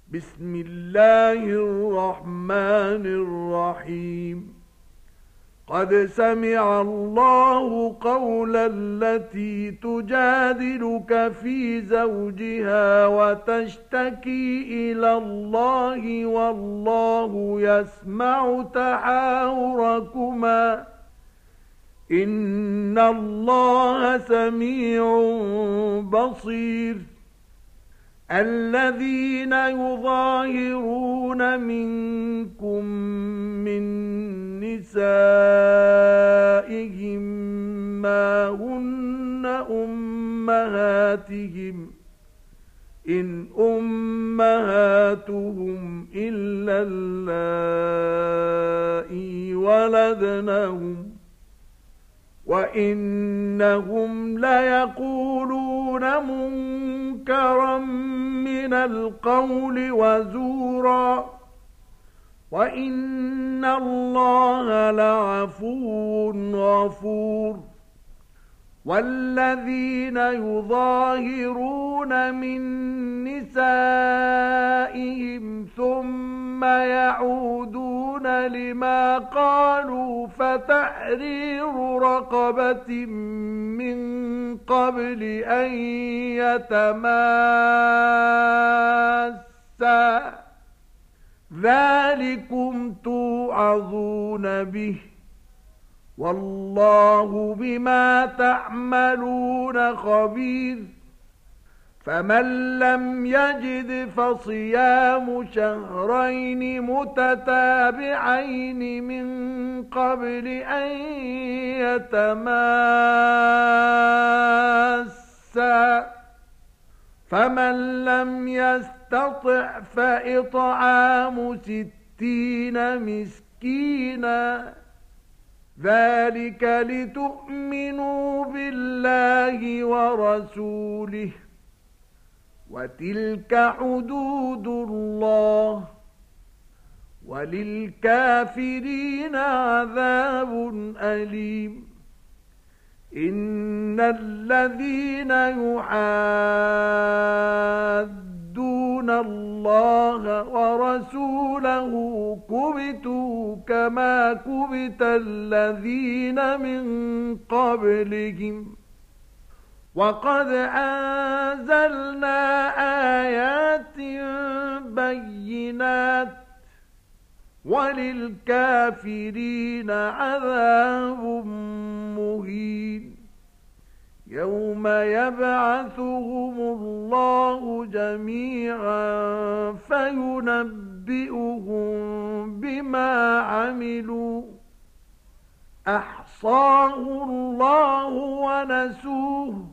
بسم الله الرحمن الرحيم قد سمع الله قول التي تجادلك في زوجها وتشتكي إلى الله والله يسمع تحاوركما إن الله سميع بصير الذين يظاهرون منكم من نسائهم ما هن أمهاتهم إن أمهاتهم إلا اللائي ولدنهم وإنهم ليقولون منكرا من القول وزورا وإن الله لعفو غفور والذين يظاهرون من نسائهم ثم يعودون لما قالوا فتحرير رقبة من قبل أن يتماسا ذلكم توعظون به والله بما تعملون خبير فمن لم يجد فصيام شهرين متتابعين من قبل أن يتماسا فمن لم يستطع فإطعام 60 مسكينا ذلك لتؤمنوا بالله ورسوله وتلك حدود الله وللكافرين عذاب أليم إن الذين يحادون الله ورسوله كبتوا كما كبت الذين من قبلهم وقد أنزلنا آيات بينات وللكافرين عذاب مهين يوم يبعثهم الله جميعا فينبئهم بما عملوا أحصاه الله ونسوه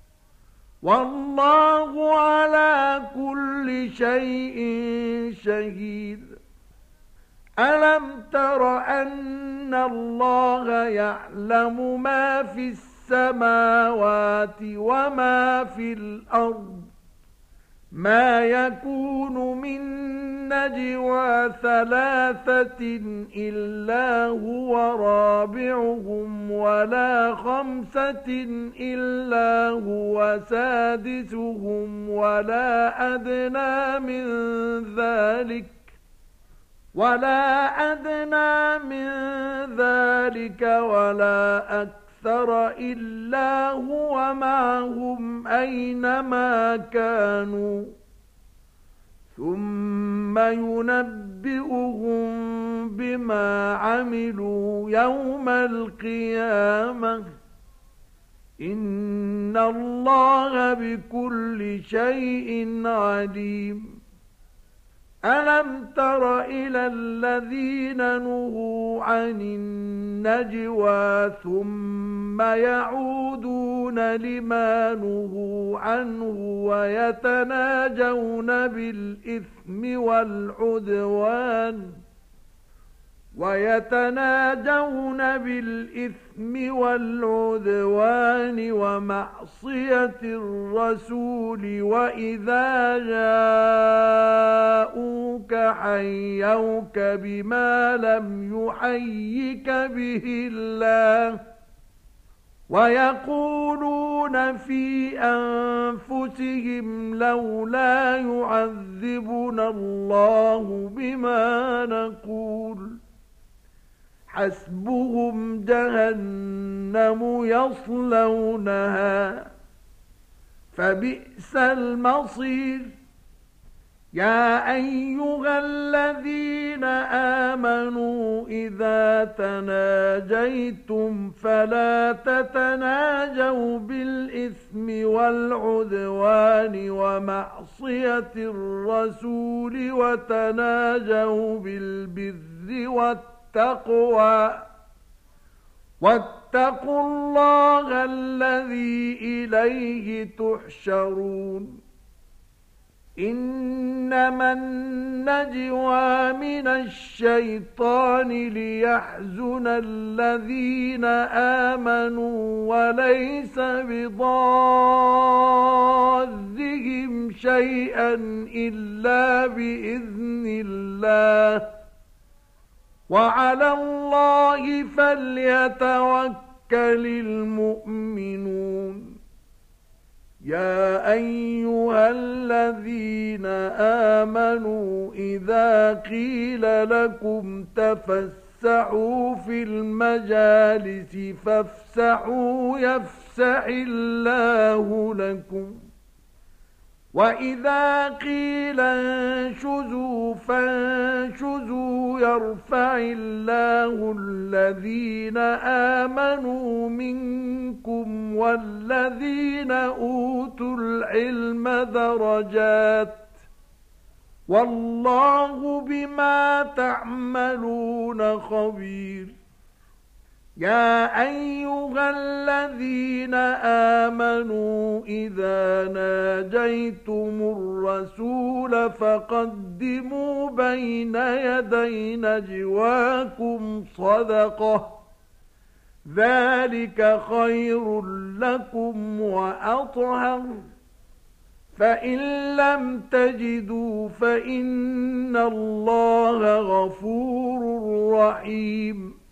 والله على كل شيء شهيد ألم تر أن الله يعلم ما في السماوات وما في الأرض ما يكون من نجوى 3 إلا هو رابعهم ولا 5 إلا هو سادسهم ولا أدنى من ذلك ولا أكثر إلا هو معهم أينما كانوا ثم ينبئهم بما عملوا يوم القيامة إن الله بكل شيء عليم ألم تر إلى الذين نهوا عن النجوى ثم يعودون لما نهوا عنه ويتناجون بالإثم والعدوان ومعصية الرسول وإذا جاءوك حيوك بما لم يحيك به الله ويقولون في أنفسهم لولا يعذبنا الله بما نقول حسبهم جهنم يصلونها فبئس المصير يا أيها الذين آمنوا إذا تناجيتم فلا تتناجوا بالإثم والعدوان ومعصية الرسول وتناجوا بالبر والتقوى واتقوا الله الذي إليه تحشرون إنما النجوى من الشيطان ليحزن الذين آمنوا وليس بضارهم شيئا إلا بإذن الله وعلى الله فليتوكل المؤمنون يا أيها الذين آمنوا إذا قيل لكم تفسحوا في المجالس فافسحوا يفسح الله لكم وإذا قيل انشزوا فانشزوا يرفع الله الذين آمنوا منكم والذين أوتوا العلم درجات والله بما تعملون خبير يا أيها الذين آمنوا إذا ناجيتم الرسول فقدموا بين يدي نجواكم صدقة ذلك خير لكم وأطهر فإن لم تجدوا فإن الله غفور رحيم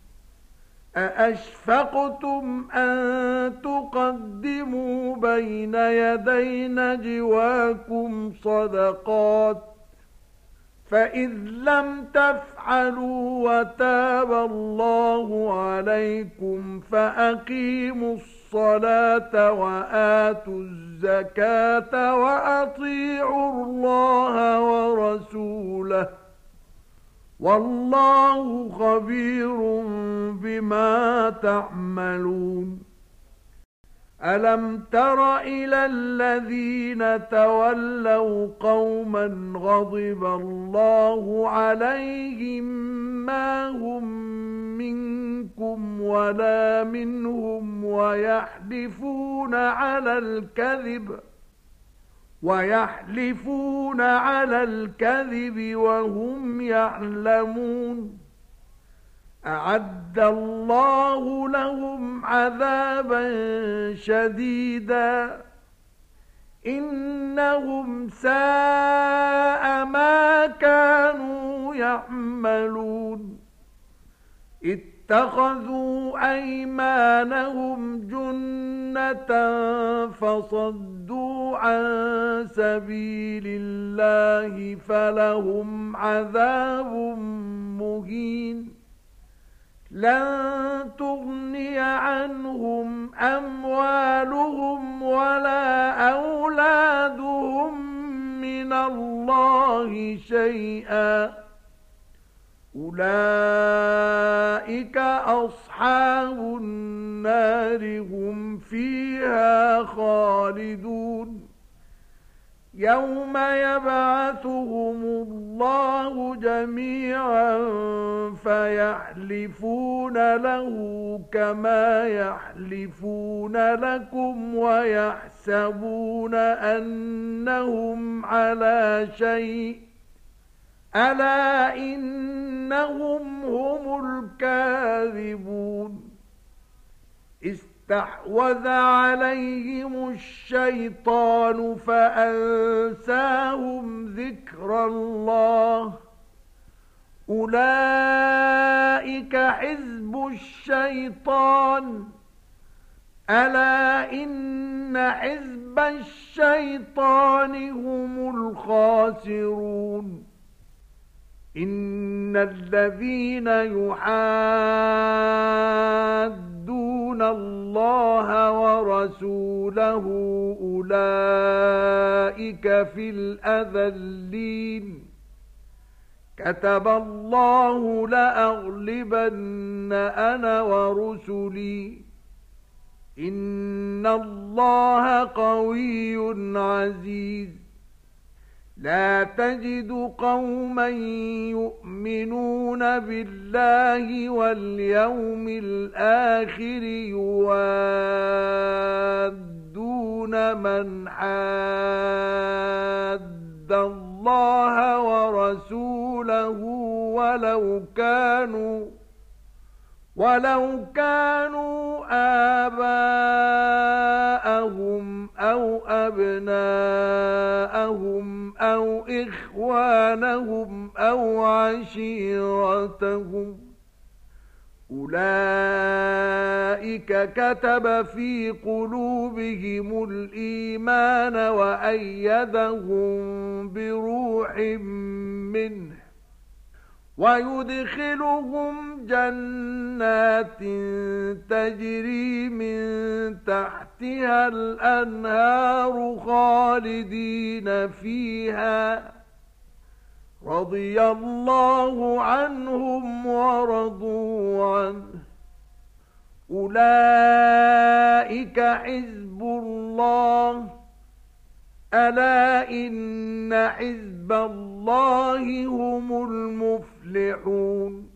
أأشفقتم أن تقدموا بين يدي نجواكم صدقات فإذ لم تفعلوا وتاب الله عليكم فأقيموا الصلاة وآتوا الزكاة وأطيعوا الله ورسوله والله خبير بما تعملون ألم تر إلى الذين تولوا قوما غضب الله عليهم ما هم منكم ولا منهم ويحلفون على الكذب وهم يعلمون أعد الله لهم عذابا شديدا إنهم ساء ما كانوا يعملون اتخذوا أيمانهم جنة فصدوا عن سبيل الله فلهم عذاب مهين لن تغني عنهم أموالهم ولا أولادهم من الله شيئا أولئك أصحاب النار هم فيها خالدون يوم يبعثهم الله جميعا فيحلفون له كما يحلفون لكم ويحسبون أنهم على شيء ألا إنهم هم الكاذبون استحوذ عليهم الشيطان فأنساهم ذكر الله أولئك حزب الشيطان ألا إن حزب الشيطان هم الخاسرون إن الذين يحادون الله ورسوله أولئك في الأذلين كتب الله لأغلبن أنا ورسلي إن الله قوي عزيز لا تجد قوما يؤمنون بالله واليوم الآخر يوادون من حاد الله ورسوله ولو كانوا آباءهم أو أبناءهم أو إخوانهم أو عشيرتهم أولئك كتب في قلوبهم الإيمان وأيدهم بروح منه ويدخلهم جنات تجري من تحتها الأنهار خالدين فيها رضي الله عنهم ورضوا عنه أولئك حزب الله ألا إن حزب الله هم المفلحون